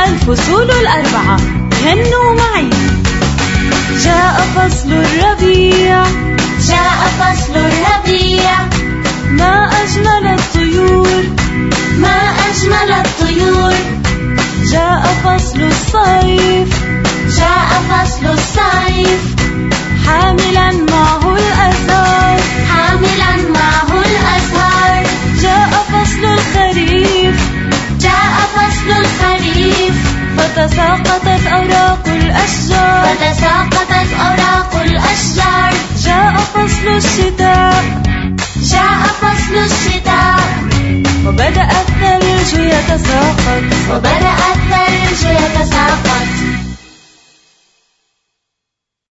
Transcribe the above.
الفصول الأربعة هنوا معي. جاء فصل الربيع، جاء فصل الربيع، ما أجمل الطيور، ما أجمل الطيور. جاء فصل الصيف، جاء فصل الصيف، حاملا معه الأزهار، حاملا معه الأزهار. جاء فصل الخريف، جاء فصل الخريف، فتساقطت أوراق الأشجار، فتساقطت أوراق الأشجار. جاء فصل الشتاء، جاء فصل الشتاء، وبدأ الثلج يتساقط، وبدأ